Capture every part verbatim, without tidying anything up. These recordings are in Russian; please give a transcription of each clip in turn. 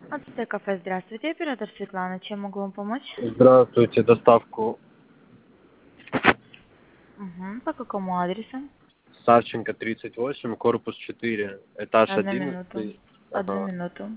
Ацтек кафе, здравствуйте, оператор Светлана, чем могу вам помочь? Здравствуйте, доставку Угу. По какому адресу? Савченко тридцать восемь, корпус четыре, этаж Одну минуту. одиннадцатый. Одну Ага. минуту.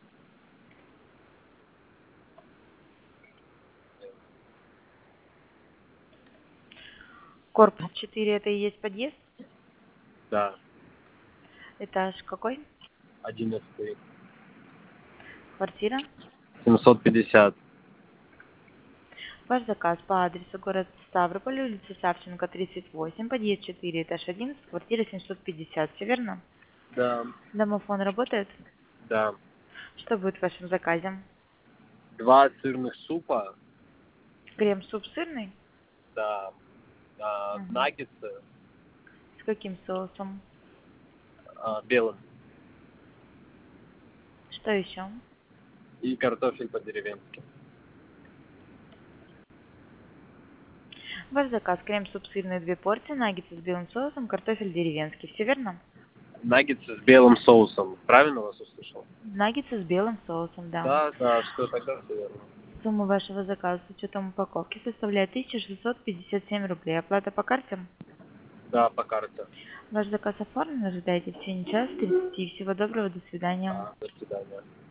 Корпус четыре, это и есть подъезд? Да, Этаж какой? одиннадцатый. Квартира? семьсот пятьдесят. Ваш заказ по адресу город Ставрополь, улица Савченко, тридцать восемь, подъезд четыре, этаж одиннадцать, квартира семьсот пятьдесят, все верно? Да, Домофон работает? да. Что будет в вашем заказе? Два сырных супа, Крем-суп сырный? да, а, Угу. наггетсы С каким соусом? а, белым Что еще? и картофель по-деревенски. Ваш заказ крем-суп сырный две порции, наггетсы с белым соусом, картофель деревенский, все верно? Наггетсы с белым соусом. Правильно вас услышал? Наггетсы с белым соусом, да. Да, да, что тогда все верно. Сумма вашего заказа с учетом упаковки составляет тысяча шестьсот пятьдесят семь рублей. Оплата по карте? Да, по карте. Ваш заказ оформлен, ожидайте в течение часа тридцати. Всего доброго, до свидания. А, до свидания.